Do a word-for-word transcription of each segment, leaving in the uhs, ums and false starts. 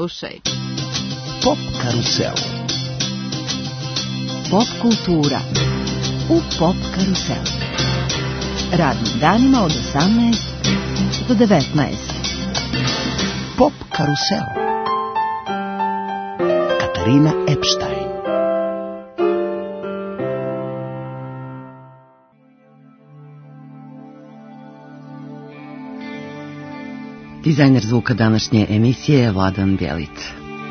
Slušaj. Pop karusel. Pop kultura u Pop karusel. Radnim danima od osamnaest do devetnaest. Pop karusel. Katarina Epstein. Dizajner zvuka današnje emisije je Vladan Bjelica.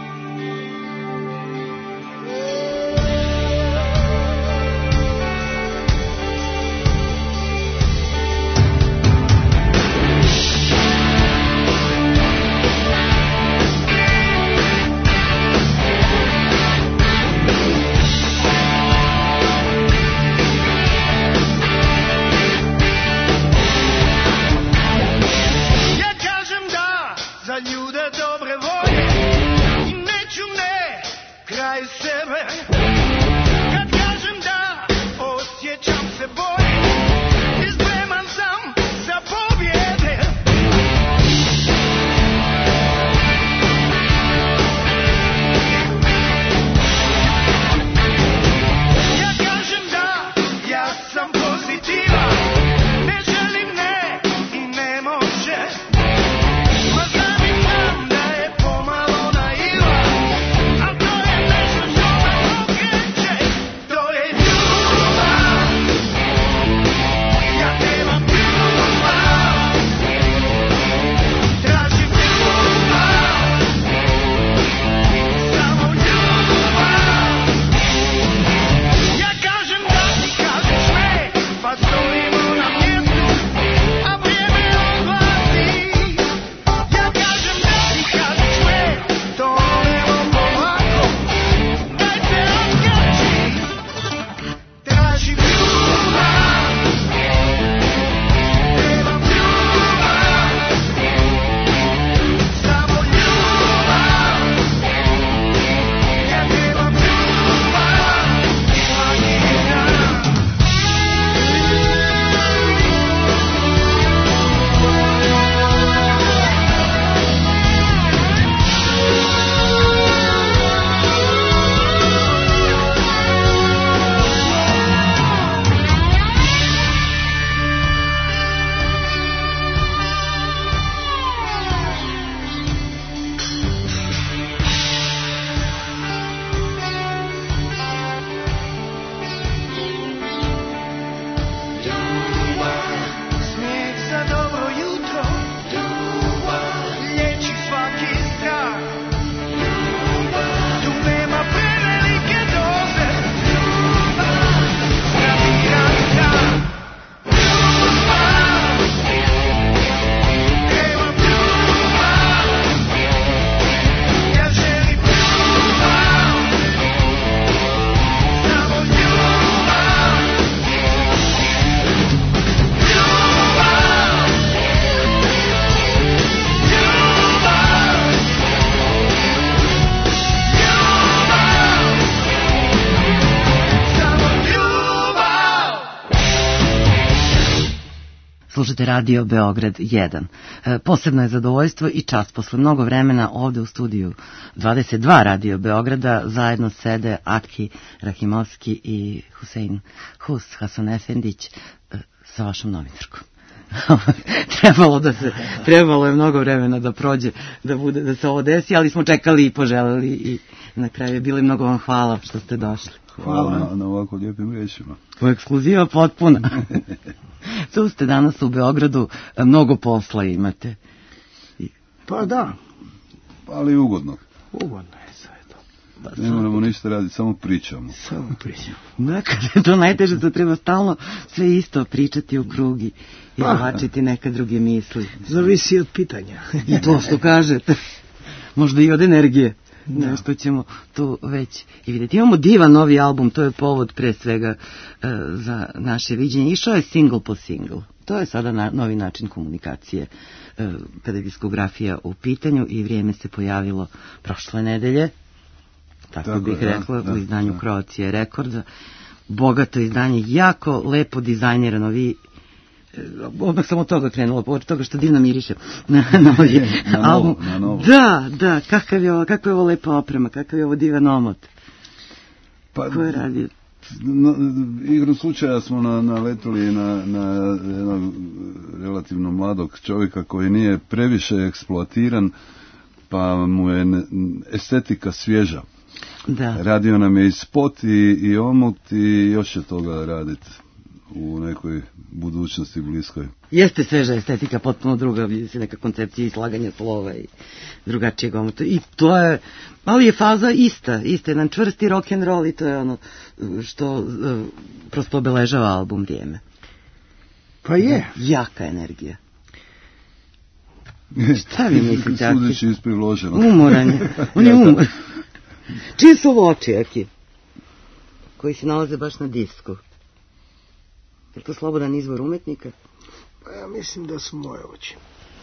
Slušate Radio Beograd jedan. E, posebno je zadovoljstvo i čast posle mnogo vremena ovde u studiju dvadeset dva Radio Beograda zajedno sede Aki Rahimovski i Husein Hus Hasan Efendić e, sa vašom novinarkom. trebalo da se trebalo je mnogo vremena da prođe da bude da se ovo desi, ali smo čekali i poželeli i na kraju je bilo mnogo vam hvala što ste došli. Hvala, hvala na, na ovako lijepim riječima. To je ekskluziva potpuna. Tu ste danas u Beogradu, mnogo posla imate. Pa da, ali ugodno. Ugodno je sve to. Pa, ne moramo ništa raditi, samo pričamo. Samo pričamo. Nekad je to najteže, da treba stalno sve isto pričati u krug i izvlačiti neke druge misli. Zavisi od pitanja. I to što kažete. Možda i od energije. Da. Nešto ćemo tu već i vidjeti. Imamo divan novi album, to je povod pre svega uh, za naše viđenje. Išao je single po single. To je sada na, novi način komunikacije uh, kada je diskografija u pitanju i vrijeme se pojavilo prošle nedelje. Tako, tako bih je, rekla, da, u izdanju da. Croatia Records. Bogato izdanje, jako lepo dizajnirano. Vi odmah sam od toga krenula, od toga što divno miriše na, na novi na album. novo, na novo. Da, da, kakav je ovo, kakva je ovo lepa oprema, kakav je ovo divan omot. Pa, ko je radio? No, igrom slučaja smo na, naletili na, na jednog relativno mladog čovjeka koji nije previše eksploatiran, pa mu je ne, estetika svježa. Da. Radio nam je i spot i, i omot i još će toga raditi u nekoj budućnosti bliskoj. Jeste sveža estetika, potpuno druga, vidi se neka koncepcija i slaganja slova i drugačijeg omota. I to je, ali je faza ista, ista, jedan čvrsti rock and roll i to je ono što uh, prosto obeležava album Vrijeme. Pa je. Jaka energija. Šta vi mislite, Aki? Sudeći iz priloženog. Umoran je, on je umoran. Čiji su ovo oči, Aki? Koji se nalaze baš na disku. Je to slobodan izvor umetnika? Pa ja mislim da su moje oči.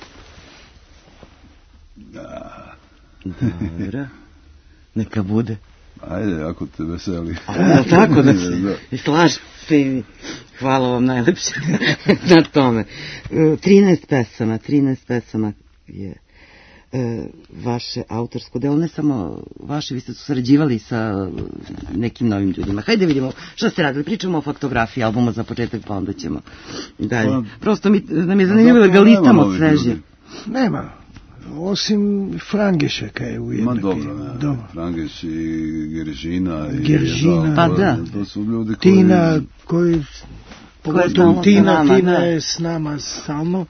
Da. Dobro. Neka bude. Ajde, ako te veseli. A, tako da se, da. Slažem se i hvala vam najlepše na tome. trinaest pesama, trinaest pesama je e, vaše autorsko delo, ne samo vaše, vi ste surađivali sa nekim novim ljudima. Hajde vidimo šta ste radili, pričamo o faktografiji albuma za početak, pa onda ćemo dalje. Pa, prosto mi, nam je zanimljivo da ga listamo sveže. Nema, osim Frangešeka je u jednake. Ma dobro, ne, dobro. Frangeš i Geržina. Geržina, i, pa da. To su ljudi koji... Tina, koji, pogotovo Tina, nama, Tina da. Je s nama stalno.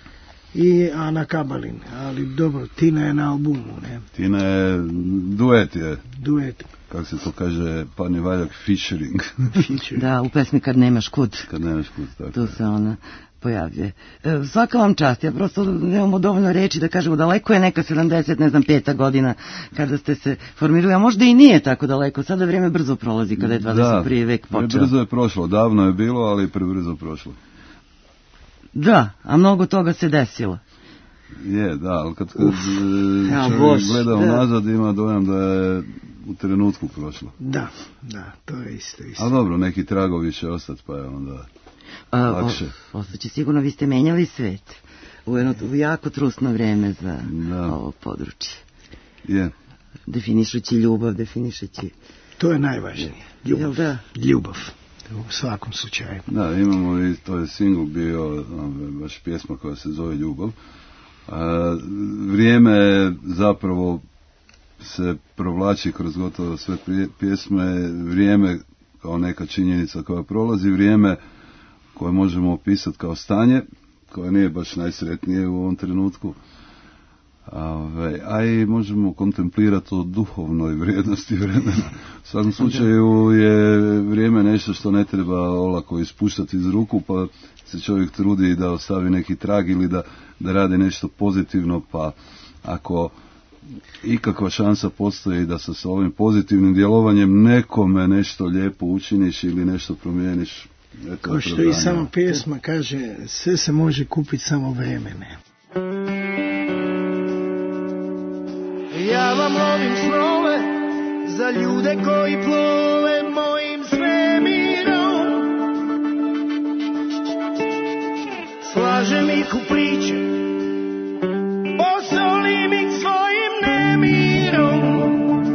I Ana Kabalin, ali dobro, Tina je na albumu, ne? Tina je, duet je. Duet. Kako se to kaže, parni valjak, featuring. Da, u pesmi Kad nemaš kud. Kad nemaš kud, tako. Tu se ona pojavljuje. E, svaka vam čast, ja prosto nemamo dovoljno reći da kažemo daleko je neka sedamdeset, ne znam, peta godina kada ste se formirali, a možda i nije tako daleko, sada vrijeme brzo prolazi kada je dvadeset prvi vek počeo. Da, brzo je prošlo, davno je bilo, ali prebrzo prošlo. Da, a mnogo toga se desilo. Je, da, ali kad, kad ja, čovjek gleda unazad ima dojam da je u trenutku prošlo. Da, da, to je isto, isto. A dobro, neki tragovi će ostati, pa je onda a, lakše. O, ostaće sigurno, vi ste menjali svet u, jedno, u jako trusno vreme za da. Ovo područje. Je. Definišući ljubav, definišući... To je najvažnije, ljubav. Da? Ljubav. U svakom slučaju. Da, imamo i to je singl bio, baš pjesma koja se zove Ljubav. A, vrijeme zapravo se provlači kroz gotovo sve pjesme, vrijeme kao neka činjenica koja prolazi, vrijeme koje možemo opisati kao stanje, koje nije baš najsretnije u ovom trenutku. A, a i možemo kontemplirati o duhovnoj vrijednosti vremena. U svakom slučaju je vrijeme nešto što ne treba olako ispuštati iz ruku, pa se čovjek trudi da ostavi neki trag ili da, da radi nešto pozitivno, pa ako ikakva šansa postoji da sa, sa ovim pozitivnim djelovanjem nekome nešto lijepo učiniš ili nešto promijeniš. Kao što i sama pjesma kaže, sve se može kupiti samo vremene. Ja vam lovim snove za ljude koji plove mojim svemirom. Slažem ih u priče, posolim ih svojim nemirom.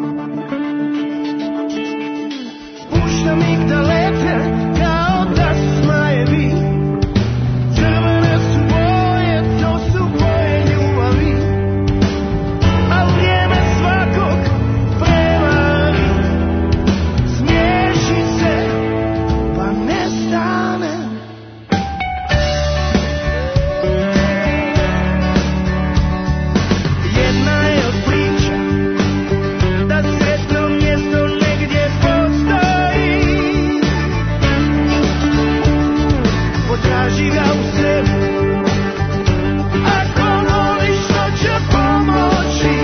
Puštam ih da lete kao da su zmajevi. Crvene su boje, to su boje ljubavi. A vrijeme svakog prevari. Smiješi se pa nestane. Jedna je od priča da sretno mjesto negdje postoji. Potraži ga u sebi. Ako voliš, to će pomoći.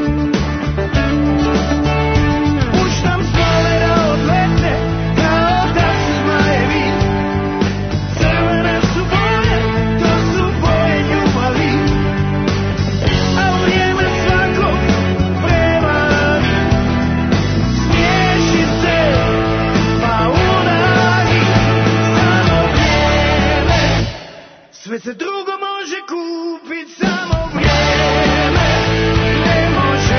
Puštam snove da odlete kao da su zmajevi. Crvene su boje, to su boje ljubavi. A vrijeme svakog prevari. Smiješi se pa udari. Samo vrijeme Sve se drugo može kupit, samo vrijeme ne može.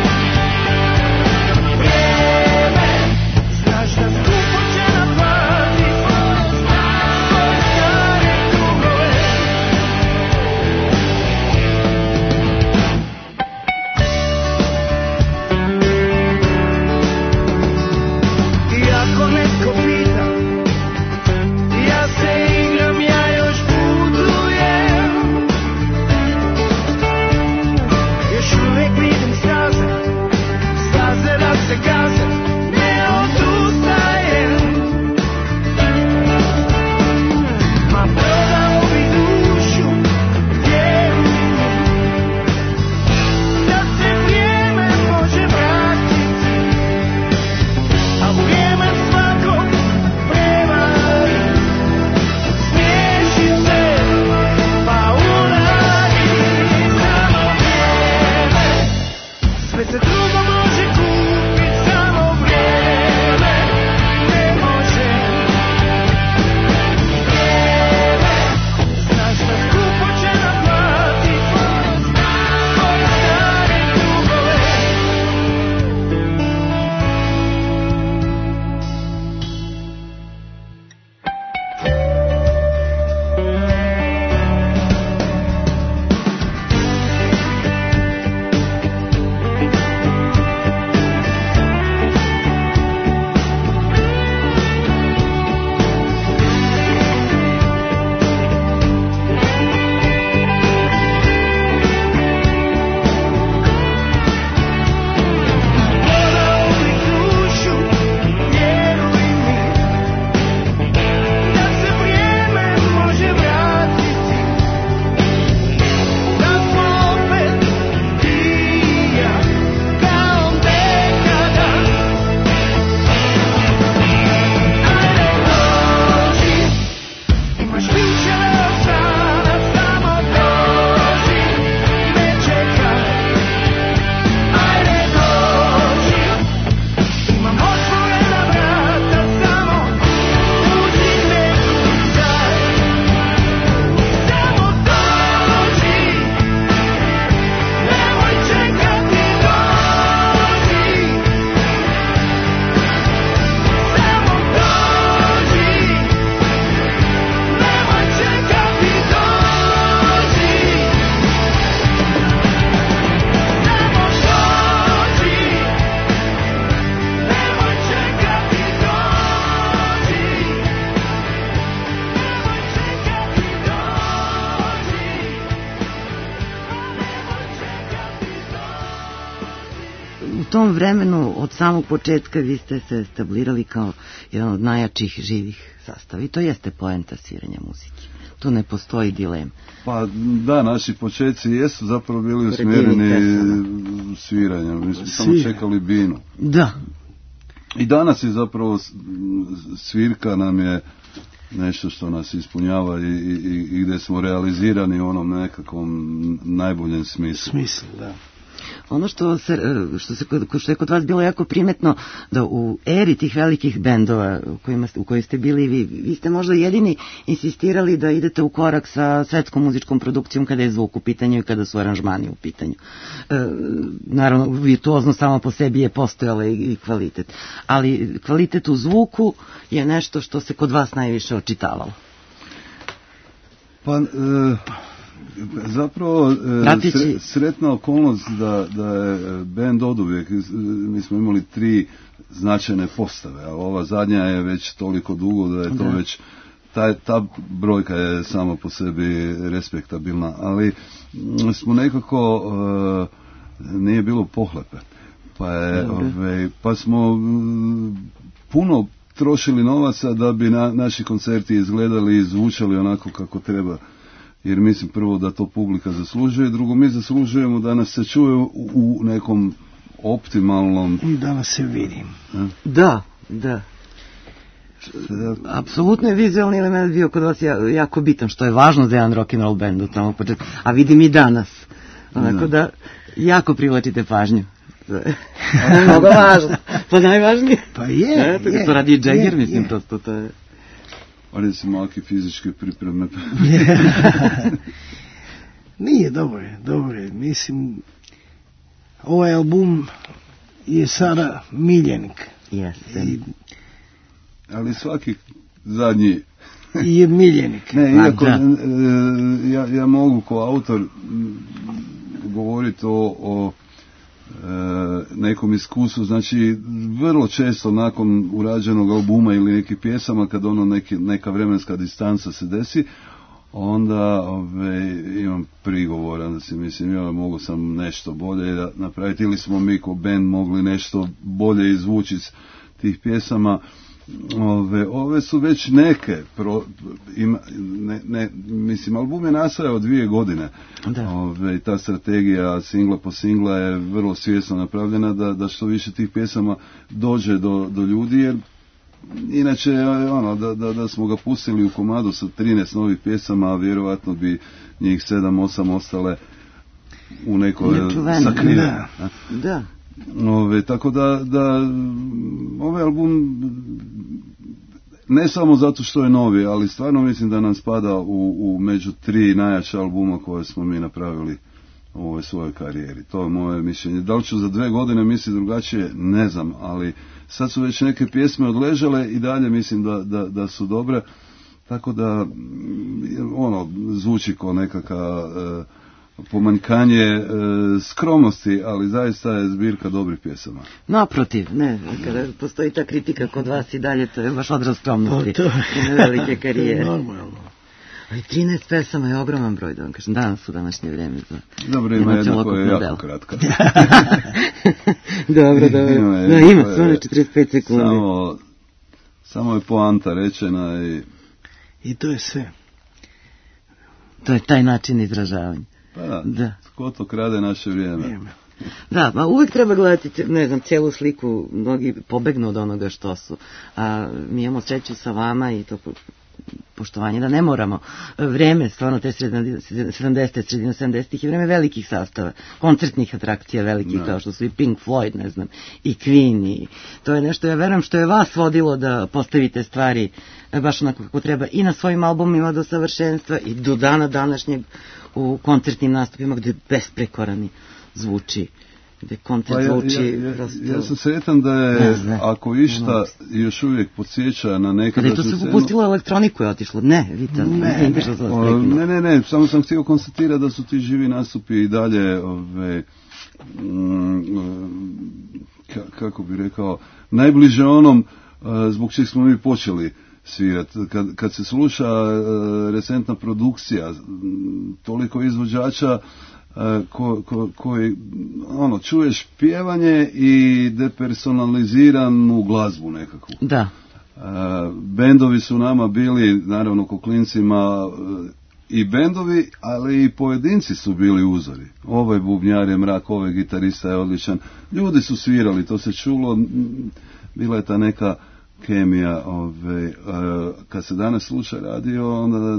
Vrijeme, znaš da skupo će naplatit svoje stare dugove. I ako netko pita, ja se igram, ja još putujem. Još uvijek vidim staze, staze da se gaze, ne odustajem. Ma prodao bi dušu, vjeruj mi, da se vrijeme može vratiti, a vrijeme svakog prevari. Smiješi se, pa uradi, samo vrijeme. Sve se drugo može kupit, samo vrijeme ne može. Vrijeme, znaš da skupo će naplatit svoje stare dugove. Prodao bi dušu, vjeruj mi, da se vrijeme može vratiti, da smo opet ti i ja kao nekada. Ajde dođi, imaš više od sada, samo dođi, ne čekaj. Ajde dođi, imam otvorena vrata, samo uđi, ne kucaj. Samo dođi, nemoj čekati, dođi. Samo dođi, nemoj čekati, dođi. Samo dođi, nemoj čekati, dođi. U tom vremenu, od samog početka, vi ste se establirali kao jedan od najjačih živih sastava. I to jeste poenta sviranja muzike. Tu ne postoji dilema. Pa da, naši početci jesu zapravo bili usmjereni sviranjem. Mi smo samo čekali binu. Da. I danas je zapravo s- svirka nam je nešto što nas ispunjava i, i, i gdje smo realizirani u onom nekakvom najboljem smislu. Smisl, da. Ono što se, e, što se kod, što je kod vas bilo jako primetno, da u eri tih velikih bendova u kojima ste, u kojoj ste bili vi, vi ste možda jedini insistirali da idete u korak sa svetskom muzičkom produkcijom kada je zvuk u pitanju i kada su aranžmani u pitanju. E, naravno, virtuozno samo po sebi je postojala i, i kvalitet, ali kvalitet u zvuku je nešto što se kod vas najviše očitavalo. Pa, e, zapravo e, Prateći- sre- sretna okolnost da, da je bend oduvijek, e, mi smo imali tri značajne postave, a ova zadnja je već toliko dugo da je to Da. već, ta, ta brojka je samo po sebi respektabilna, ali mm, smo nekako, e, nije bilo pohlepe, pa, je, ove, pa smo mm, puno trošili novaca da bi na, naši koncerti izgledali i zvučali onako kako treba. Jer mislim prvo da to publika zaslužuje, drugo mi zaslužujemo da nas se čuje u, u nekom optimalnom... I danas se vidim. Da, da. Apsolutno je vizualni element bio kod vas ja- jako bitan, što je važno za jedan rock and roll band od samog početka. A vidim i danas. Onako da jako privlačite pažnju. To je mnogo važno. Pa najvažnije. Pa je, E, to, je, to radi i Jagger, je, mislim, je. prosto to je... recimo aki fizičke pripreme. Nije, dobro je, dobro je. Mislim, ovaj album je sada miljenik. Jeste. I, ali svaki zadnji je miljenik. Ne, iako e, ja, ja mogu kao autor govoriti o, o e, nekom iskustvu, znači vrlo često nakon urađenog albuma ili nekih pjesama, kad ono neki, neka vremenska distanca se desi, onda ove, imam prigovora da si mislim, ja mogu sam nešto bolje napraviti, ili smo mi kao band mogli nešto bolje izvući iz tih pjesama. Ove, ove su već neke pro, ima, ne, ne, mislim, album je nastajao dvije godine. Ove, ta strategija singla po singla je vrlo svjesno napravljena da, da što više tih pjesama dođe do, do ljudi, jer inače ono, da, da, da smo ga pustili u komadu sa trinaest novih pjesama, a vjerojatno bi njih sedam osam ostale u nekoj sakrivene. Da, da. Ove, tako da, da ovaj album ne samo zato što je novi, ali stvarno mislim da nam spada u, u među tri najjača albuma koje smo mi napravili u ovoj svojoj karijeri. To je moje mišljenje. Da li ću za dve godine misliti drugačije, ne znam, ali sad su već neke pjesme odležale i dalje mislim da, da, da su dobre, tako da ono zvuči kao nekakav e, pomanjkanje e, skromnosti, ali zaista je zbirka dobrih pjesama. Naprotiv, ne, kada postoji ta kritika kod vas i dalje, to je baš odraz skromnosti i velike karijere. Normalno. Ali trinaest pesama je ogroman broj, da vam kažem, danas u današnje vrijeme. Za dobro, ima jedna koja je jako dela. Kratka. Dobro, dobro. Ima, da, ima, samo četrdeset pet sekundi. Samo, samo je poanta rečena i... I to je sve. To je taj način izražavanja. Pa da, da. Ko to krade naše vrijeme. vrijeme. Da, pa uvijek treba gledati, ne znam, cijelu sliku, mnogi pobegnu od onoga što su. A mi imamo sreću sa vama i to poštovanje da ne moramo. Vreme, stvarno te sedamdesete, sredina sedamdesetih i vreme velikih sastava, koncertnih atrakcija velikih, no. Kao što su i Pink Floyd, ne znam, i Queen, i to je nešto, ja verujem, što je vas vodilo da postavite stvari baš onako kako treba i na svojim albumima do savršenstva i do dana današnjeg u koncertnim nastupima gde besprekorani zvuči, gde koncert pa ja, zvuči ja, ja, prosto... ja sam sretan da je, ne, ako išta, još uvijek podsjeća na neke... Kada je to se popustilo elektroniku je otišlo, ne, Vita, ne, ne, o, ne, ne, ne, samo sam htio konstatirati da su ti živi nastupi i dalje, ove, mm, kako bi rekao, najbliže onom zbog čeg smo mi počeli svirati. Kad, kad se sluša uh, recentna produkcija, toliko izvođača uh, ko, ko, koji, ono, čuješ pjevanje i depersonaliziranu glazbu nekakvu. Da. Uh, bendovi su nama bili, naravno ko klincima, uh, i bendovi, ali i pojedinci su bili uzori. Ovaj bubnjar je mrak, ovaj gitarista je odličan. Ljudi su svirali, to se čulo, bila je ta neka kemija, ove, uh, kad se danas sluša radio, onda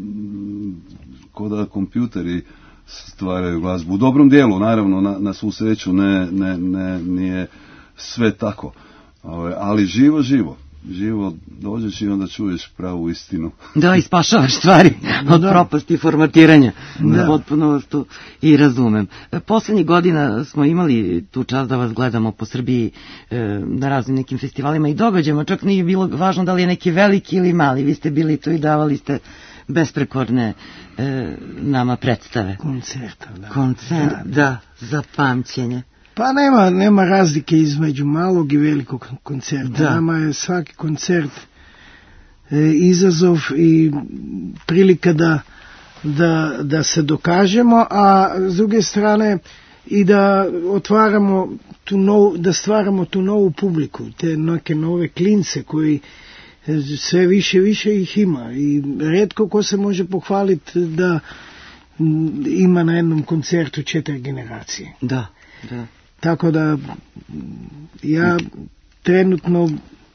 ko da kompjuteri stvaraju glazbu. U dobrom dijelu, naravno, na, na svu sreću ne, ne, ne, nije sve tako. Ove, ali živo, živo. Živo dođeš i onda čuješ pravu istinu. Da, i spašavaš stvari od propasti i formatiranja. Da. Potpuno to i razumem. Poslednjih godina smo imali tu čast da vas gledamo po Srbiji e, na raznim nekim festivalima i događajima. Čak nije bilo važno da li je neki veliki ili mali. Vi ste bili tu i davali ste besprekorne e, nama predstave. Koncerta, da. Koncert, da, da, za pamćenje. Pa nema, nema razlike između malog i velikog koncerta. Da. Nama je svaki koncert e, izazov i prilika da, da, da se dokažemo, a s druge strane i da otvaramo tu novu, da stvaramo tu novu publiku, te neke nove klince koji sve više i više ih ima i retko ko se može pohvaliti da ima na jednom koncertu četiri generacije. Da, da. Tako da ja trenutno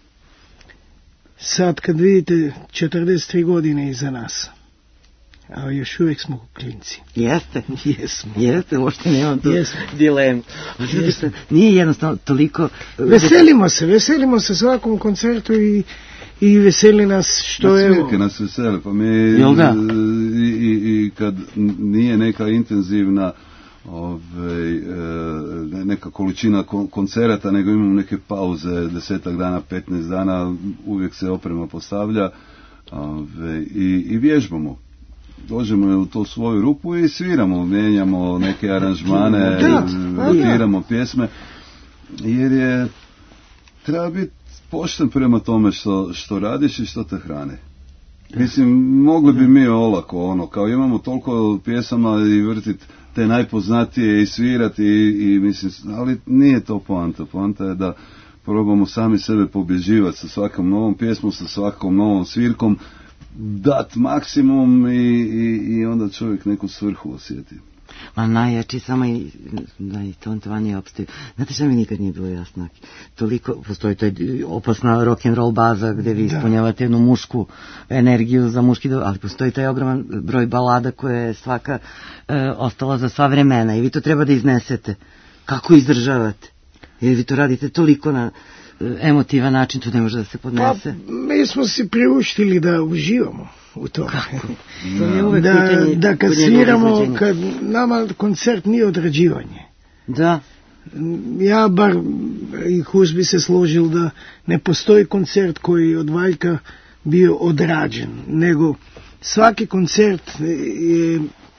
sad kad vidite četrdeset tri godine iza nas, a još uvijek smo klinci. Jeste, jesmo. Jeste, uopšte nemam tu dilemu. Nije jednostavno toliko... Veselimo se, veselimo se svakom koncertu i, i veseli nas što je... Svirke nas veseli, pa mi Jel da? i, i, i kad nije neka intenzivna ove, neka količina koncerata, nego imamo neke pauze, desetak dana, petnaest dana, uvijek se oprema postavlja ove, i, i vježbamo. Dođemo u tu svoju rupu i sviramo, mijenjamo neke aranžmane, rotiramo pjesme, jer je treba biti pošten prema tome što, što radiš i što te hrane. Mislim, mogli bi mi olako, ono, kao imamo toliko pjesama i vrtit te najpoznatije i svirati i, i mislim, ali nije to poanta. Poanta je da probamo sami sebe pobjeđivati sa svakom novom pjesmom, sa svakom novom svirkom, dat maksimum i, i, i onda čovjek neku svrhu osjeti. Ma najjači samo i da i tontovanje opstaju. Znate što mi nikad nije bilo jasno? Toliko, postoji to opasna rock'n'roll baza gdje vi ispunjavate jednu mušku energiju za muški do... ali postoji taj ogroman broj balada koja je svaka e, ostala za sva vremena i vi to treba da iznesete. Kako izdržavate? Jer vi to radite toliko na e, emotivan način, to ne može da se podnese. Pa, mi smo si priuštili da uživamo u tome. Kako? To je uvek da, pitanje, da kad sviramo, kad nama koncert nije odrađivanje. Da. Ja bar i Hus bi se složil da ne postoji koncert koji od Valjka bio odrađen, nego svaki koncert je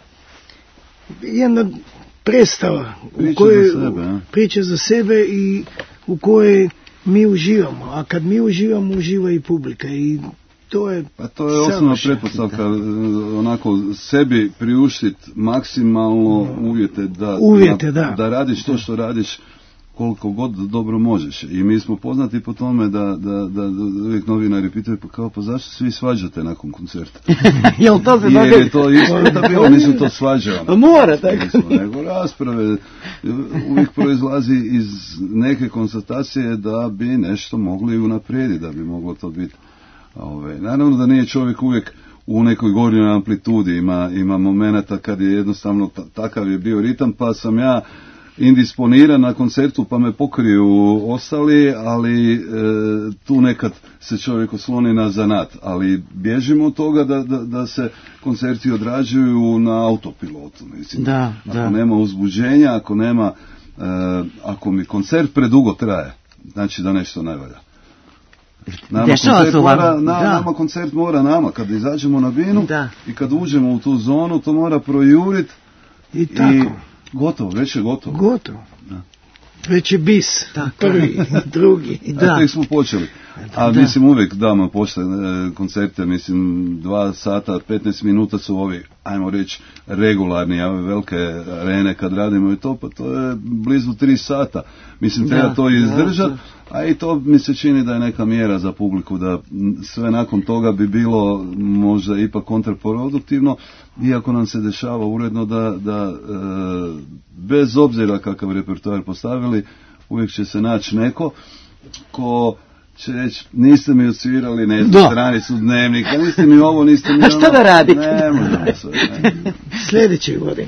jedna predstava priča u kojoj za sebe, priča za sebe i u kojoj mi uživamo, a kad mi uživamo, uživa i publika i to je pa to je osnovna pretpostavka, onako sebi priuštiti maksimalno uvjete da, uvjete, da, da. da radiš to što radiš koliko god dobro možeš. I mi smo poznati po tome da, da, da, da uvijek novinari pitaju pa kao pa zašto svi svađate nakon koncerta? Jel to se Jer je to isto da bilo, nisu to svađali. Mora tako. Nismo, nego rasprave uvijek proizlazi iz neke konstatacije da bi nešto mogli unaprijediti, da bi moglo to biti. Ove, naravno da nije čovjek uvijek u nekoj gornjoj amplitudi, ima, ima momenata kad je jednostavno t- takav je bio ritam, pa sam ja indisponiran na koncertu pa me pokriju ostali, ali e, tu nekad se čovjek osloni na zanat, ali bježimo od toga da, da, da se koncerti odrađuju na autopilotu, mislim. Da, ako da. nema uzbuđenja, ako nema e, ako mi koncert predugo traje, znači da nešto ne valja. Nama koncert, mora, na, nama koncert mora nama, kad izađemo na binu da. I kad uđemo u tu zonu, to mora projurit i, i tako. Gotovo, već je gotovo. Gotovo. Da. Već je bis, tako. Prvi, drugi. Da. A tek smo počeli. A da. Mislim uvijek damo pošte e, koncerte, mislim dva sata, petnaest minuta su ovi, ajmo reći, regularni, ove velike arene kad radimo i to, pa to je blizu tri sata. Mislim, treba da, to izdržati, a i to mi se čini da je neka mjera za publiku, da sve nakon toga bi bilo možda ipak kontraproduktivno, iako nam se dešava uredno da, da e, bez obzira kakav repertoar postavili, uvijek će se naći neko ko će reći, niste mi odsvirali, ne znam, stranicu dnevnika, niste mi ovo, niste mi ono. A šta da radite? Ne, možemo sve. Ne. Sljedeće godine.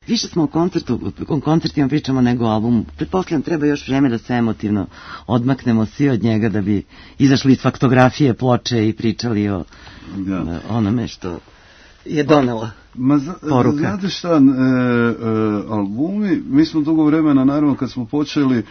Više smo o koncertu, o koncertima pričamo nego o albumu. Pretpostavljam treba još vreme da se emotivno odmaknemo svi od njega da bi izašli iz faktografije ploče i pričali o Da. onome što je donela Ma, za, poruka. Znate šta, e, e, albumi, mi smo dugo vremena, naravno kad smo počeli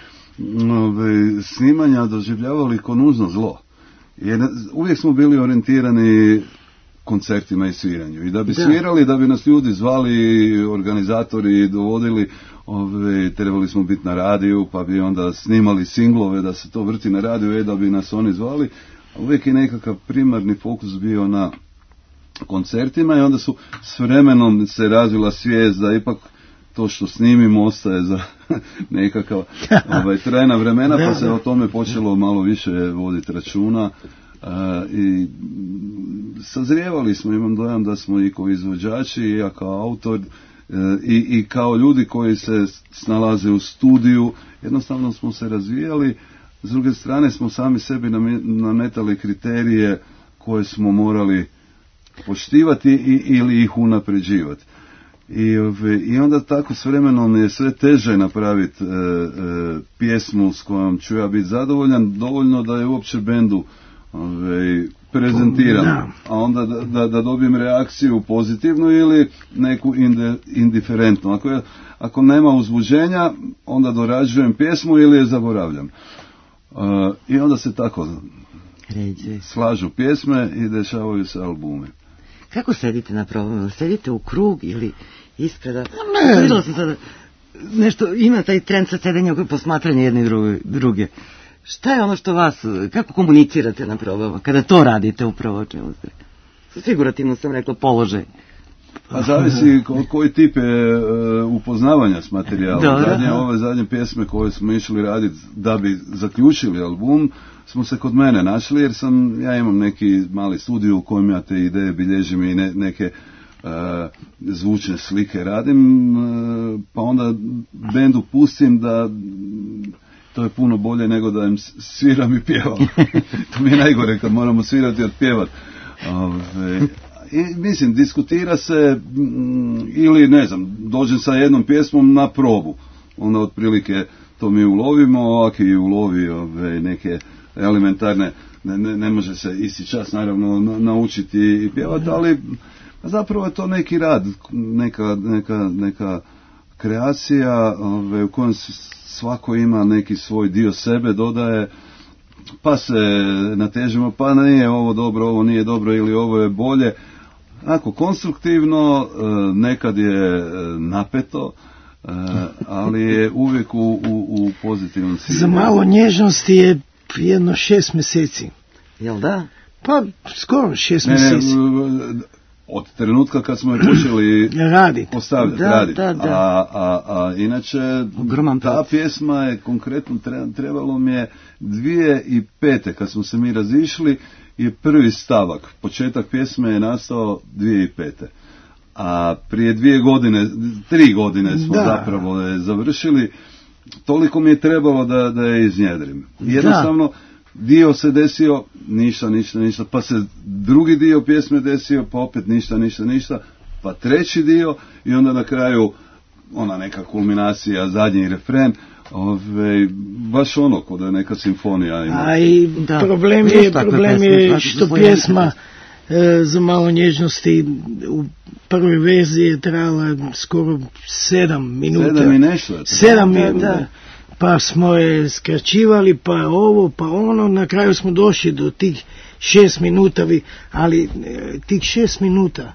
ove, snimanja, doživljavali ko nužno zlo. Jer uvijek smo bili orijentirani koncertima i sviranju. I da bi Da. svirali, da bi nas ljudi zvali, organizatori dovodili, ove, trebali smo biti na radiju, pa bi onda snimali singlove da se to vrti na radiju, e, da bi nas oni zvali. Uvijek je nekakav primarni fokus bio na koncertima i onda su s vremenom se razvila svijest da ipak to što snimimo ostaje za nekakav ovaj, trajna vremena, pa se o tome počelo malo više voditi računa. Uh, i sazrijevali smo, imam dojam da smo i kao izvođači i ja kao autor uh, i, i kao ljudi koji se snalaze u studiju, jednostavno smo se razvijali. S druge strane smo sami sebi nametali kriterije koje smo morali poštivati i, ili ih unapređivati. I, I onda tako s vremenom je sve teže napraviti e, e, pjesmu s kojom ću ja biti zadovoljan, dovoljno da je uopće bendu ove, prezentiram, Da. a onda da, da, da dobijem reakciju pozitivnu ili neku inde, indiferentnu. Ako, je, ako nema uzbuđenja, onda dorađujem pjesmu ili je zaboravljam. E, I onda se tako Ređe. slažu pjesme i dešavaju se albume. Kako sedite na probama? Sedite u krug ili ispreda? Ne. Vidjela sam sada nešto, ima taj trend sa sedenja posmatranja jedne i druge, druge. Šta je ono što vas, kako komunicirate na probama? Kada to radite upravo o čemu ste? Figurativno sam rekla položaj. Pa zavisi ko, koji tip je uh, upoznavanja s materijalom. Dobro. Zadnje, ove zadnje pjesme koje smo išli raditi da bi zaključili album, smo se kod mene našli jer sam, ja imam neki mali studio u kojem ja te ideje bilježim i ne, neke uh, zvučne slike radim, uh, pa onda bendu pustim da to je puno bolje nego da im sviram i pjevam. To mi je najgore kad moramo svirati od pjevat. Ove, I mislim, diskutira se mm, ili ne znam, dođem sa jednom pjesmom na probu. Onda otprilike to mi ulovimo, Aki ulovi ove, neke elementarne, ne, ne, ne može se isti čas naravno na, naučiti i pjevati, ali zapravo je to neki rad, neka, neka, neka kreacija ove, u kojem svako ima neki svoj dio sebe, dodaje, pa se natežimo, pa nije ovo dobro, ovo nije dobro ili ovo je bolje. Ako konstruktivno, nekad je napeto, ali je uvijek u, u, u pozitivnom cilju. Za malo nježnosti je jedno šest mjeseci. Jel da? Pa skoro šest Ne, ne, mjeseci. od trenutka kad smo je počeli Radit. postavljati, Da, raditi. da, da. A, a, a inače, Ogroman ta proces. pjesma je konkretno, tre- trebalo mi je dvije i pete, kad smo se mi razišli, je prvi stavak. Početak pjesme je nastao dvije i pete. A prije dvije godine, tri godine smo Da. zapravo je završili, toliko mi je trebalo da, da je iznjedrim. Jednostavno, dio se desio, ništa, ništa, ništa, pa se drugi dio pjesme desio, pa opet ništa, ništa, ništa, pa treći dio i onda na kraju ona neka kulminacija, zadnji refren, ove, baš ono, kod je neka simfonija ima. A i Da. problem Još je, takve problem pesme, je znači, što svoje pjesma pjesme. e, za malo nježnosti u prvoj verziji je trajala skoro sedam minuta. Sedam i nešto. je to. Sedam Da, minuta. da. Pa smo je skraćivali, pa ovo, pa ono, na kraju smo došli do tih šest minuta, vi- ali e, tih šest minuta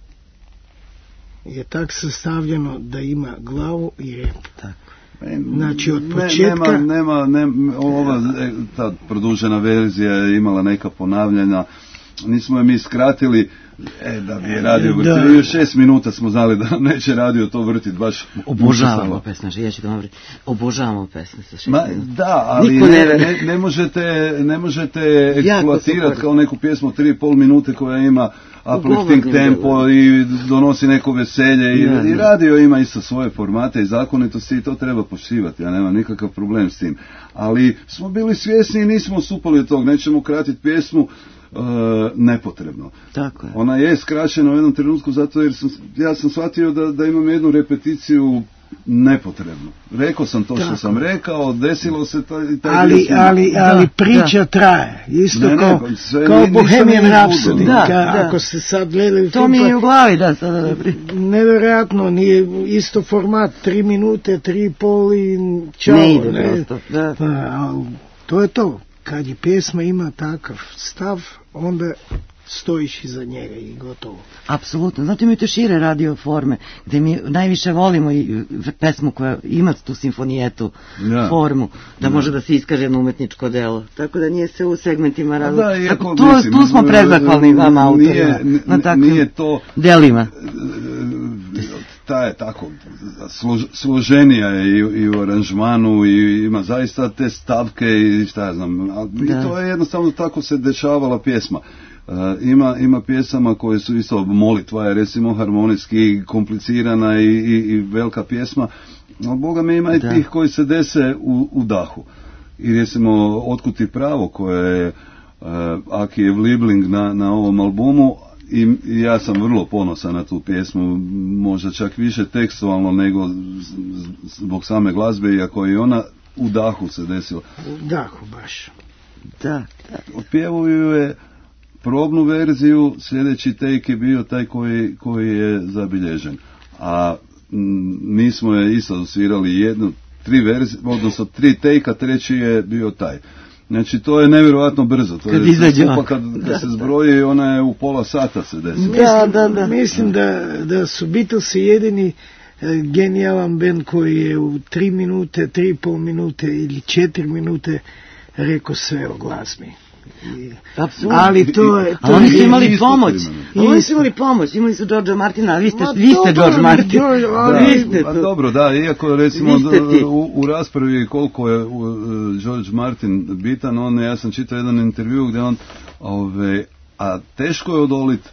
je tak sastavljeno da ima glavu i rep. E, Znači, od ne- početka- Nema, nema, nema, ova, e, ta produžena verzija je imala neka ponavljanja, nismo je mi skratili, e, da bi je radio Da. vrtio. Još šest minuta smo znali da nam neće radio to vrtiti, baš Obožavamo učestalo. pesme, ja ću da vam reći. Obožavamo pesme sa šest Ma, minuta. da, ali Niko ne, ne veruje. ne, ne možete, ne možete Jako eksploatirati super. kao neku pjesmu tri i pol minute koja ima uplifting Ugovornim tempo i donosi neko veselje i, Da, i da. radio ima isto svoje formate i zakonitosti i to treba poštivati, ja nemam nikakav problem s tim. Ali smo bili svjesni i nismo stupali od tog, nećemo kratiti pjesmu nepotrebno. Tako je. Ona je skraćena u jednom trenutku zato jer sam, ja sam shvatio da, da imam jednu repeticiju nepotrebno. Rekao sam to što Tako. sam rekao, desilo se taj, taj Ali, dio sam- ali, ali Da, priča traje. Isto Ne, ne, kao, pa sve kao ni- ništa Bohemian nije Rhapsody. uzalud. Da, Ka- da. Ako ste sad gledali To mi je u glavi, da, sada da pri... nevjerojatno, nije isto format, tri minute, tri i pol i čao. Ne ide prosto, da. Pa, ali to je to. Kad je pjesma ima takav stav, onda stojiš iza njega i gotovo. Apsolutno. Znate, imate šire radio forme, gde mi najviše volimo i pesmu koja ima tu simfonijetu Ja. formu, da može da se iskaže jedno umetničko delo. Tako da nije se u segmentima A razlika. da, iako, Tako, tu, mislim, tu smo prezahvalni vama autorima nije, n- na takvim nije to delima. ta je tako slož, složenija je i, i u aranžmanu i ima zaista te stavke i šta ja znam, a, i Da. to je jednostavno tako se dešavala pjesma. Uh, ima, ima pjesama koje su isto, molitva je recimo harmonijski komplicirana i, i, i velika pjesma, ali Boga me ima i Da. tih koji se dese u, u dahu. I recimo Otkud ti pravo koje je uh, Akijev Libling na, na ovom albumu, i, i ja sam vrlo ponosan na tu pjesmu, možda čak više tekstualno nego z- z- zbog same glazbe, iako je ona u dahu se desila. Da, baš. Da, da. Otpjevuju je probnu verziju, sljedeći take je bio taj koji, koji je zabilježen. A m, mi smo je isto svirali jednu, tri verzije, odnosno tri take-a, treći je bio taj. Znači to je nevjerojatno brzo. To Kad je izađe skupa on. kad, kad Da, se da. zbroji, ona je u pola sata se desi. Mislim, Da, da, da. mislim da, da su Beatlesi jedini e, genijalan band koji je u tri minute, tri i pol minute ili četiri minute rekao sve o glazbi. I, Apsolutno. ali to je... A to oni je- su imali isto pomoć. primjerno. Oni su imali pomoć. Imali su Georgea Martina, a vi ste, Ma vi ste dobro, George Martin. George, Da, ali- Vi ste a to. dobro, da, iako recimo Vi ste ti. u, u raspravi koliko je u, e, George Martin bitan, on, ja sam čitao jedan intervju gdje on, ove, a teško je odolit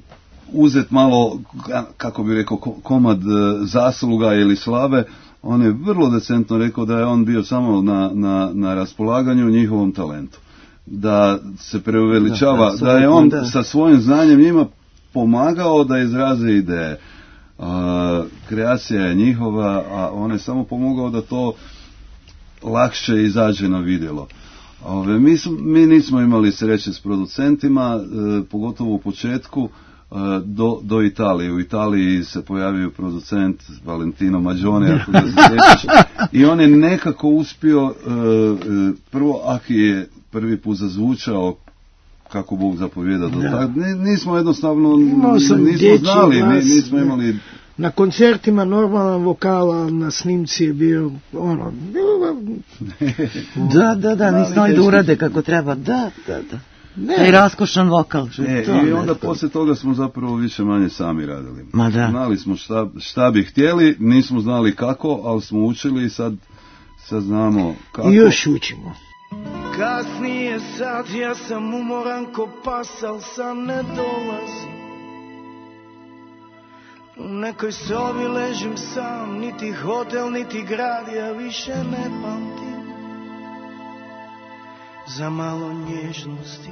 uzet malo, ka- kako bi rekao, ko- komad e, zasluga ili slave. On je vrlo decentno rekao da je on bio samo na, na, na raspolaganju njihovom talentu. Da se preuveličava, Da, da, je on da. sa svojim znanjem njima pomagao da izraze ideje. A, kreacija je njihova, a on je samo pomogao da to lakše izađe na vidjelo. Ove, mi, smo, mi nismo imali sreće s producentima, e, pogotovo u početku, e, do, do Italije. U Italiji se pojavio producent Valentino Maggione, ako ga se sjećaš, i on je nekako uspio, e, e, prvo Aki je prvi put zazvučao kako Bog zapovjeda. Do Da. tak, ni- nismo jednostavno, Imao sam nismo dječji znali, ni- glas, nismo ne. imali... Na koncertima normalan vokal, a na snimci je bio ono... Da, da, da, nisu znali da teško. urade kako treba. Da, da, da. Ne. Taj raskošan vokal. što je E, to I onda nešto. poslije toga smo zapravo više manje sami radili. Ma da. Znali smo šta, šta bi htjeli, nismo znali kako, ali smo učili i sad, sad znamo kako. I još učimo. Kasnije sad ja sam umoran ko pas, al sam ne dolazim. U nekoj sobi ležim sam, niti hotel, niti grad, ja više ne pamtim. Za malo nježnosti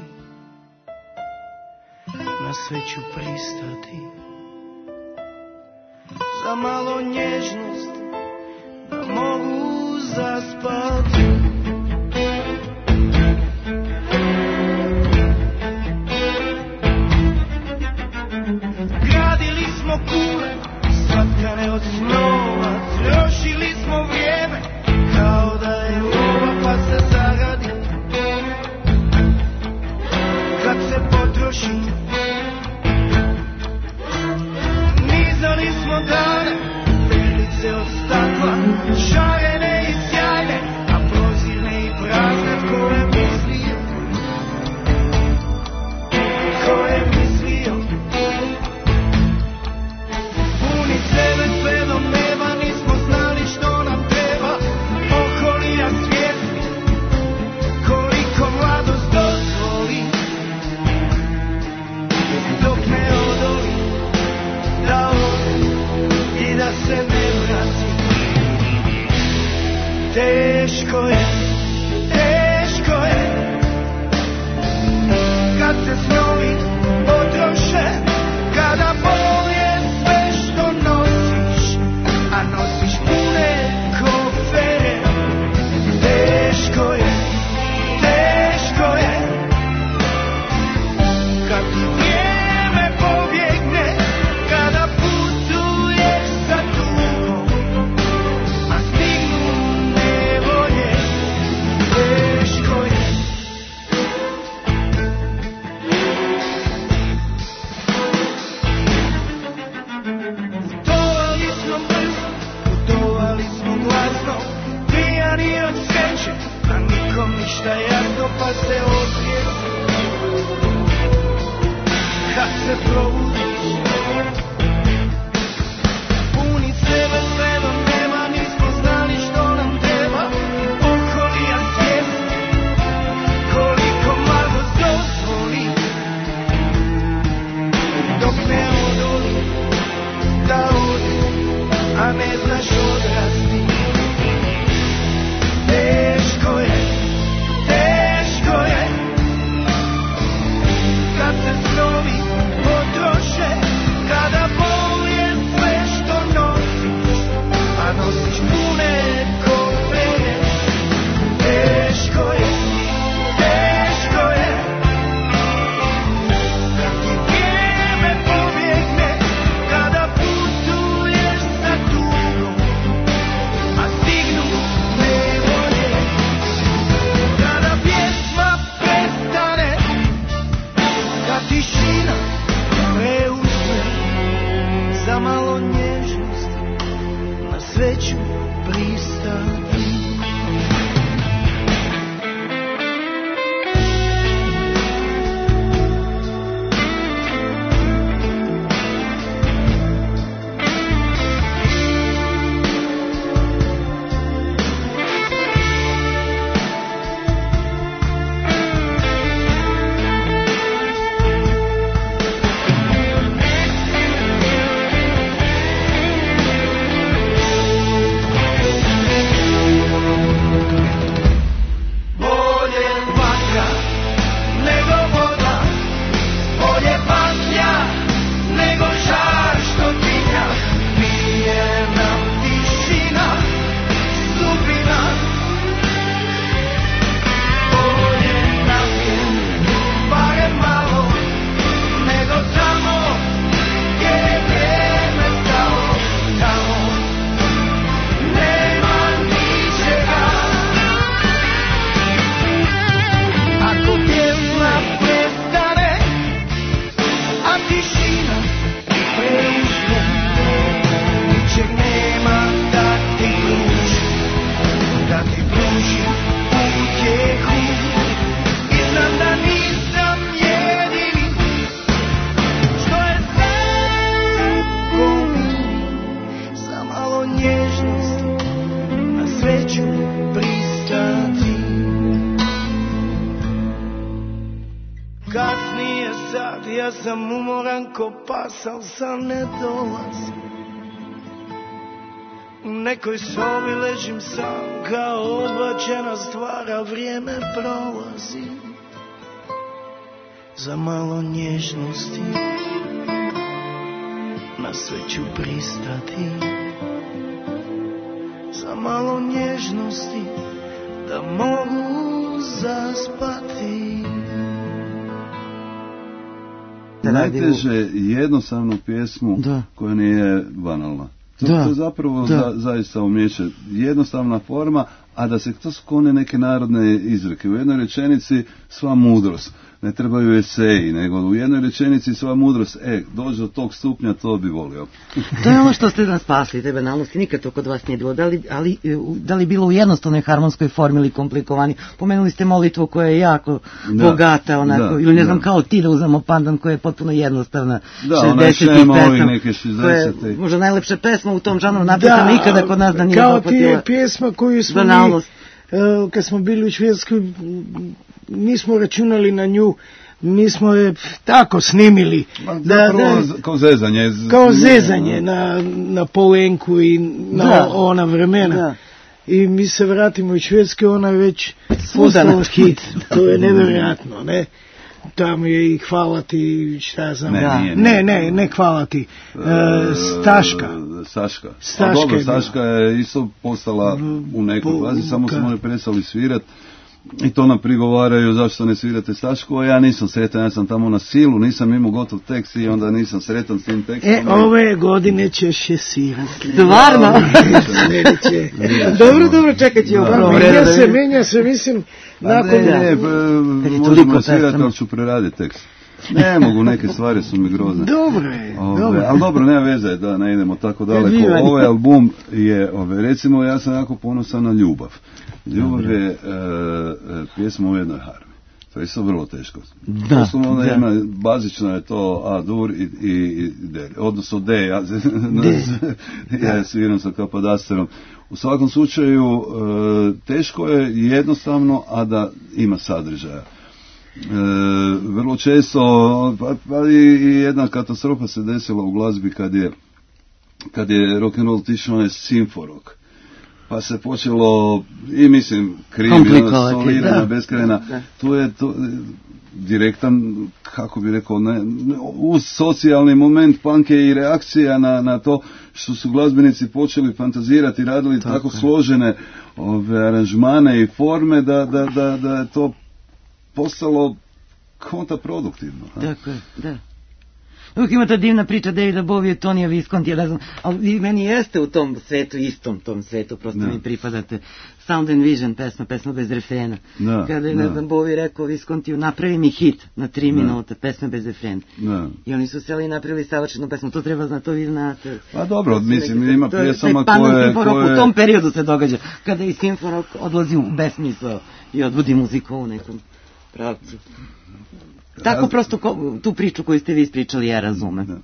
na sve ću pristati. Za malo nježnosti da mogu zaspati. Gradili smo kule, satkane od snova, trošili smo vrijeme, kao da je lova pa se zagadi. Kad se potroši, nizali smo dane, perlice od stakla, šarene i sjajne, a prozirne i prazne, tko je mislio, tko je mislio. Puni sebe sve do neba, nismo znali što nam treba, okolina svjesni, koliko mladost dozvoli, dok ne odoli, da ode i da se ne vrati. Teško je, teško je, kad se ništa jasno pa se osvijesti. Kad se probudiš, puni sebe, svema nema, nismo znali što nam treba. Okolija svijest, koliko mladost dozvoli, dok ne odoli, da odi, a ne znaš odrasti. Teško je, teško je, kad se snovi potroše, kada bol je sve što nosiš, a nosiš pune kofere. Teško je, teško je, kad ti vrijeme pobjegne, kada putuješ sa tugom, a stignu nevolje, kada pjesma prestane, kad tišina preuzme, za malo nježnosti na sve ću pristati. Bolje vatra nego voda, bolje patlja nego žar što tinja. Nije nam tišina sudbina, bolje naprijed, barem malo, nego tamo gdje je vrijeme stalo. Tamo nema ničega. Ako pjesma prestane, a tišina preuzme, ničeg nema da ti pruži, da ti pruži utjehu. I znam da nisam jedini, što je tako mili, za malo nježnosti na sve ću pristati. Kasnije sad, ja sam umoran ko pas, al sam ne dolazim. U nekoj sobi ležim sam kao odbačena stvar, a vrijeme prolazi. Za malo nježnosti na sve ću pristati. Za malo nježnosti da mogu zaspati. Najteže je jednostavnu pjesmu Da. koja nije banalna. To, Da. to je zapravo Da. za, zaista umijeće. Jednostavna forma, a da se to sklone neke narodne izreke. U jednoj rečenici sva mudrost. Ne trebaju eseji, nego u jednoj rečenici sva mudrost. E, dođe do tog stupnja, to bi volio. To je ono što ste nas spasli, te banalnosti, nikad to kod vas nije bilo. Da li, ali, e, u- da li bilo u jednostavnoj harmonskoj formi ili komplikovani? Pomenuli ste molitvu koja je jako Da. bogata, onako, Da, ili ne znam, da. kao ti da uzmemo pandan koja je potpuno jednostavna. Da, ona je šezdesetih šema ovih pesama, neke koja je šezdesetih. možda najlepša pesma u tom žanru napisana, nikada kod nas da nije kao ti dohvatila je pjesma koju smo mi, banalnost. e, kad smo bili u Švedskoj, m, nismo računali na nju, mi smo je tako snimili. Da, Zapravo da, z- kao zezanje. z- kao zezanje na, na Polenku i na Da. ona vremena. Da. I mi se vratimo iz Švedske, ona je već Svuda postala na- hit. To je nevjerojatno, ne? Tamo je i hvala ti, šta ja znam. Ne, Da. nije, Ne, nije. ne, ne hvala ti. E, Staška. E, Saška. Staška A dobro, je bila. Saška je isto postala u nekoj po- fazi, samo ka- smo oni prestali svirat. I to nam prigovaraju zašto ne svirate Sašku, a ja nisam sretan, ja sam tamo na silu, nisam imao gotov tekst i onda nisam sretan s tim tekstom. E, ove godine ćeš je svirati. Stvarno? Sljedeće. Dobro, dobro, čekat ću u Da, prvom Menja redu. se, menja se, mislim, A nakon... ne, ne, da. b- Kad je možemo toliko svirati, pesama. ali ću preraditi tekst. Ne mogu, neke stvari su mi grozne. Dobro je, ove, dobro. Ali dobro, nema veze da ne idemo tako daleko. Živanje. Ovaj album je, ove, recimo, ja sam jako ponosan na Ljubav. Ljubav je e, e, pjesma u jednoj harmi. To je isto vrlo teško. Da, Poslovno da. Jedna, bazično je to A dur i, i, i D, odnosno D, ja, D. ja sviram sa kapadasterom. U svakom slučaju e, teško je jednostavno, a da ima sadržaja. E, vrlo često, pa, pa i, i jedna katastrofa se desila u glazbi kad je, kad je rock'n'roll tišao onaj simforok. Pa se počelo, i mislim, krivi, solirana, beskrajna. Tu je to direktan, kako bi rekao, ne, uz socijalni moment punk je i reakcija na, na to što su glazbenici počeli fantazirati, radili tako, tako složene ove aranžmane i forme da, da, da, da je to postalo kontraproduktivno. Tako je, da. Uvijek ima ta divna priča Davida Bovija, Tonija Viscontija, ne znam, ali vi meni jeste u tom svetu, istom tom svetu, prosto da. mi pripadate. Sound and Vision, pesma, pesma bez refrena. Da, Kada je, da. ne znam, Bovi rekao Viscontiju, napravi mi hit na tri Da. minuta, pesma bez refrena. Da. I oni su seli i napravili savršenu pesmu, to treba znati, to vi znate. Pa dobro, mislim, Neki- ima to je- pjesama taj Pandan koje... Simforok koje... u tom periodu se događa, kada i Simforok odlazi u besmisao i odvodi muziku u nekom pravcu. Tako prosto ko, tu priču koju ste vi ispričali ja razumem. Da.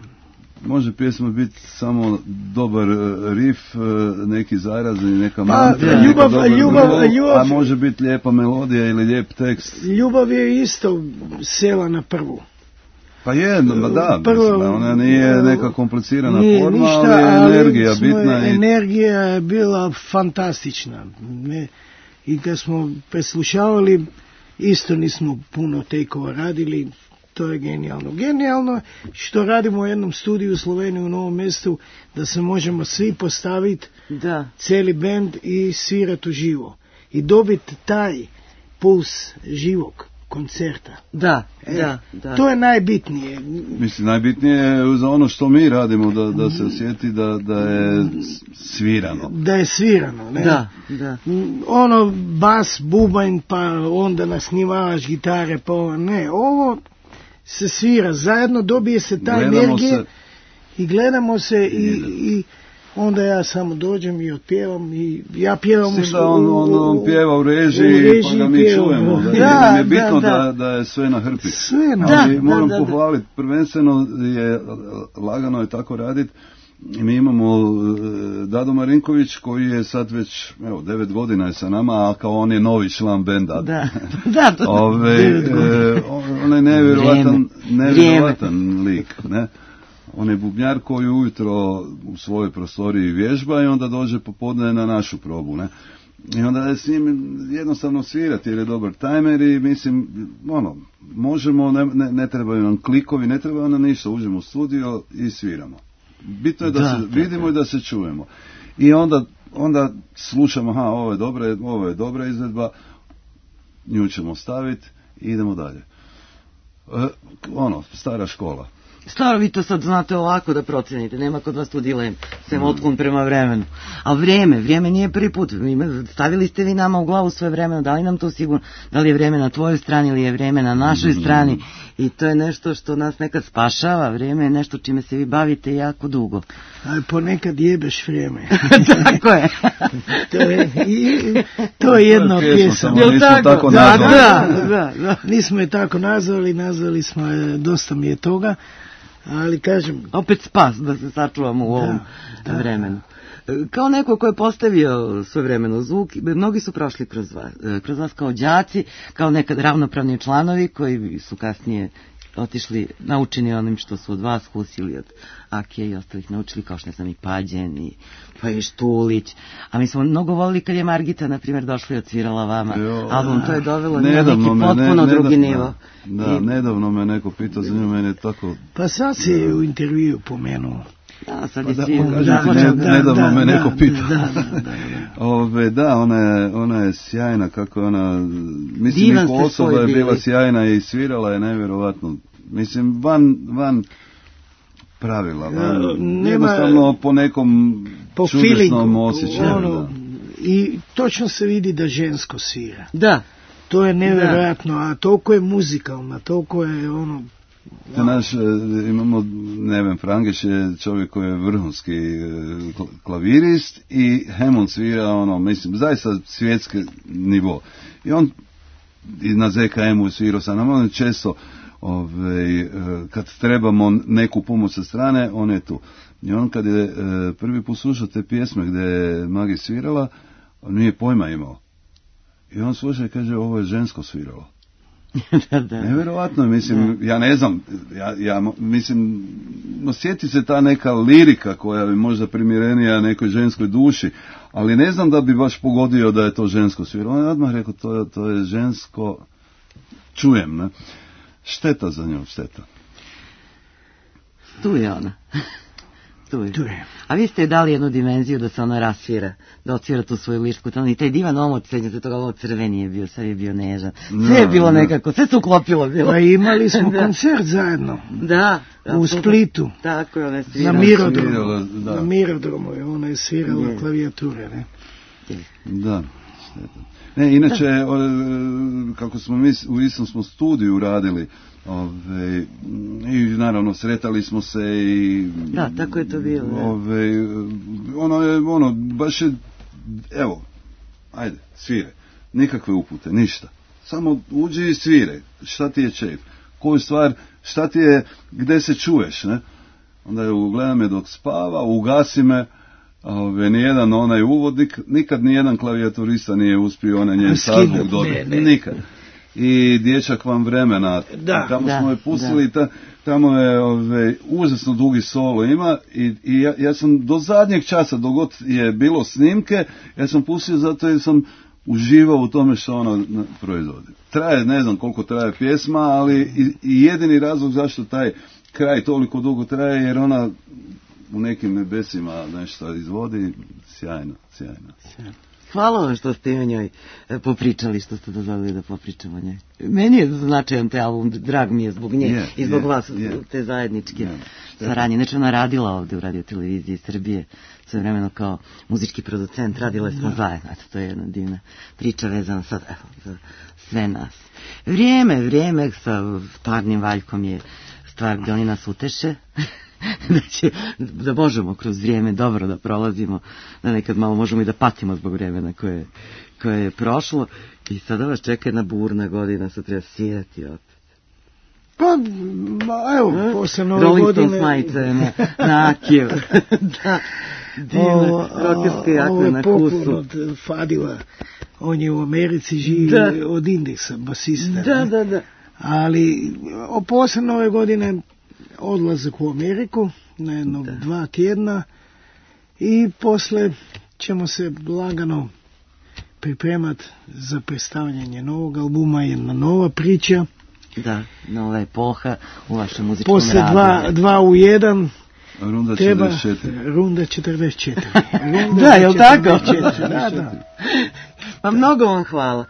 Može pjesma biti samo dobar uh, riff, uh, neki zarazni, neka mantra, da, neka ljubav- dobar ljubav- groove, ljubav- a može biti lijepa melodija ili lijep tekst. Ljubav je isto sela na prvu. Pa je, no, da, Prvo- mislim, ona nije neka komplicirana Nije forma, ništa, ali je energija smo- bitna. I... Energija je bila fantastična. Ne, i kad smo preslušavali, isto nismo puno tekova radili, to je genijalno. Genijalno što radimo u jednom studiju u Sloveniji u Novom mjestu, da se možemo svi postaviti, Da. cijeli bend i svirati uživo. I dobiti taj puls živog koncerta. Da, E, da, da. To je najbitnije. Mislim, najbitnije je za ono što mi radimo, da, da se osjeti da, da je svirano. Da je svirano, ne? Da, da. Ono bas, bubanj, pa onda nasnimavaš gitare, pa ovo, ne, ovo se svira zajedno, dobije se ta Gledamo energija se. i gledamo se i, i onda ja samo dođem i otpjevam i ja pjevam Mislim u- da on, on, on pjeva u režiji, u režiji pa ga mi pjevam. čujemo. Da, Da, nam je bitno da, da, da. da je sve na hrpi. sve na Da. Ali moram da, da. pohvaliti, prvenstveno je lagano je tako raditi. Mi imamo e, Dado Marinković koji je sad već, evo, devet godina je sa nama, a kao on je novi član benda. Da, da, to- Ove, Devet e, on je nevjerovatan, Vrijeme. nevjerovatan lik, ne? On je bubnjar koji ujutro u svojoj prostoriji vježba i onda dođe popodne na našu probu, ne? I onda je s njim jednostavno svirati jer je dobar tajmer i mislim, ono, možemo, ne, ne, ne trebaju nam klikovi, ne treba nam ništa, uđemo u studio i sviramo. Bitno je da, Da, se da, vidimo da. i da se čujemo. I onda, onda slušamo, aha, ovo je dobra, ovo je dobra izvedba, nju ćemo staviti i idemo dalje. E, ono, stara škola. Stvarno vi to sad znate ovako da procenite, nema kod vas tu dilem, sem otklon prema vremenu. Ali vrijeme, vrijeme nije prvi put, Ima- stavili ste vi nama u glavu sve vremeno, da li nam to sigurno, da li je vrijeme na tvojoj strani ili je vrijeme na našoj strani i to je nešto što nas nekad spašava, vrijeme je nešto čime se vi bavite jako dugo. ali ponekad jebeš vrijeme. Tako je. To je, i, to je jedna od Pjesma, pjesama. samo nismo tako Da, nazvali. Da, da, da. Nismo je tako nazvali, nazvali smo je, dosta mi je toga, ali kažem, Opet spas da se sačuvamo u ovom Da, da. vremenu. E, Kao neko ko je postavio svojevremeno zvuk, mnogi su prošli kroz vas, e, kroz vas kao đaci, kao nekad ravnopravni članovi koji su kasnije otišli naučeni onim što su od vas husili od Akije i ostalih naučili, kao što ne znam i Pađen i, pa i Štulić. A mi smo mnogo volili kad je Margita, na primjer, došla i odsvirala vama Jo, album, to je dovelo na neki nedavno me, potpuno ne- drugi nedavno- nivo. Da, I- nedavno me neko pitao za nju, meni je tako... pa sad se je u intervju pomenuo. Da, sad Pa je da, svi... kažem Da, ti, da, ne- da, nedavno da, me da, neko da, pitao. da, da, da, da. Ove, da, ona je, ona je sjajna, kako je ona, mislim Divan i po ste osoba svoj je bila bili. sjajna i svirala je nevjerovatno. Mislim, van, van pravila, van, Ja, nema- jednostavno po nekom Po čudesnom feelingu, osjećaju. ono, da. i točno se vidi da žensko svira. Da, To je nevjerojatno, a toliko je muzikalna, toliko je ono... Te naš, imamo, Neven Frangeš je čovjek koji je vrhunski klavirist i Hammond svira, ono, mislim, zaista svjetski nivo. I on i na Z K M-u svirao sa nama, on često, ove, kad trebamo neku pomoć sa strane, on je tu. I on kad je prvi put slušao te pjesme gdje je Magi svirala, on nije pojma imao. I on sluša i kaže, ovo je žensko sviralo. da, da. Nevjerovatno, mislim, da. ja ne znam, ja, ja mislim, osjeti se ta neka lirika koja bi možda primjerenija nekoj ženskoj duši, ali ne znam da bi baš pogodio da je to žensko sviralo. On je odmah rekao, to, to je žensko, čujem, ne? Šteta za nju, šteta. Tu je ona. Tu je. Tu je. A vi ste dali jednu dimenziju da se ona rasvira, da odsvira tu svoju lirsku tonu. I taj divan omot, srednje toga ovo crveni je bio, sve je bio nežan. Sve je bilo nekako, sve se uklopilo bilo. Pa imali smo koncert zajedno. Da. U Splitu. Tako je, ona je svirala. Na Mirodromu. Da. Na Mirodromu je, ona je svirala je. Klavijature, ne? Da. Ne, inače, o, kako smo mi u istom smo studiju radili, ove, i naravno sretali smo se i... Da, tako je to bilo. Ove, ono je, ono, baš je, evo, ajde, svire, nikakve upute, ništa. Samo uđi i svire, šta ti je čef, koju stvar, šta ti je, gde se čuješ, ne? Onda je ugleda me dok spava, ugasi me. Ove, nijedan onaj uvodnik, nikad nijedan klavijaturista nije uspio onaj njen sazvuk dobiti, nikad. I dječak vam vremena, da, tamo da, smo je pustili, ta, tamo je ove, užasno dugi solo ima i, i ja, ja sam do zadnjeg časa, dogod je bilo snimke, ja sam pustio zato jer sam uživao u tome što ona proizvodi. Traje, ne znam koliko traje pjesma, ali i, i jedini razlog zašto taj kraj toliko dugo traje, jer ona u nekim nebesima nešto izvodi, sjajno, sjajno. Hvala vam što ste o njoj popričali, što ste dozvolili da popričamo o njoj. Meni je značajan te album, drag mi je zbog nje yeah, i zbog yeah, vas, yeah. te zajedničke yeah. saradnje. Znači ona radila ovde u Radio Televiziji Srbije, sve vremeno kao muzički producent, radila smo zajedno, eto, to je jedna divna priča vezana sad, evo, za sve nas. Vrijeme, vrijeme sa Parnim Valjkom je stvar gdje oni nas uteše. da, će, da možemo kroz vrijeme dobro da prolazimo, da nekad malo možemo i da patimo zbog vremena koje, koje je prošlo i sada vas čeka jedna burna godina, sad treba svirati opet. Pa, evo, posle nove Rolling godine... Stones majice na, na Akijev. da, divna, rokerska jakna na kusu. Ovo je poklon od Fadila, on je u Americi živi da. od Indeksa, basista. Da, da, da. Ali, posle nove godine... odlazak u Ameriku na jedno da. dva tjedna i posle ćemo se lagano pripremati za predstavljanje novog albuma, jedna nova priča. Da, nova epoha u vašem muzičkom posle radu. Posle dva, dva u jedan Runda treba, četrdeset četiri. Runda četrdeset četiri. Runda da, je li tako? da, da. Pa mnogo vam hvala.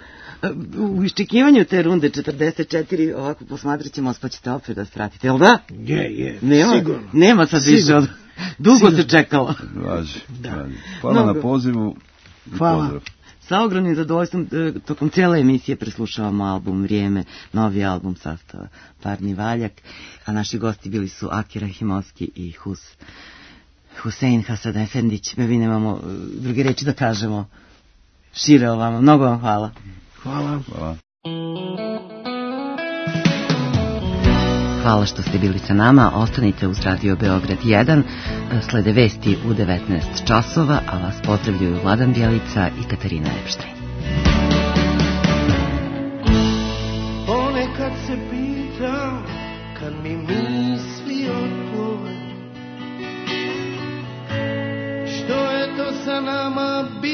U iščekivanju te runde četrdeset četiri, ovako posmatrat ćemo, pa ćete opet da stratite, jel da? Je, je, nema, sigurno. Nema sad sigurno. Više od... Dugo sigurno. Se čekalo. Važi, da. važi. Hvala Mnogo. Na pozivu. Hvala. Pozdrav. Sa ogromnim zadovoljstvom tokom cijele emisije preslušavamo album Vrijeme, novi album sastava Parni Valjak, a naši gosti bili su Aki Rahimovski i Hus, Husein Hasan Efendić. Mi nemamo druge reči da kažemo šire o vama. Mnogo vam hvala. Hvala. Hvala. Hvala što ste bili sa nama. Ostanite uz Radio Beograd jedan. Slede vesti u devetnaest časova, a vas pozdravljaju Vladan Bjelica i Katarina Epštajn. Ponekad se pitam kad mi misli otplove, što je to sa nama bilo.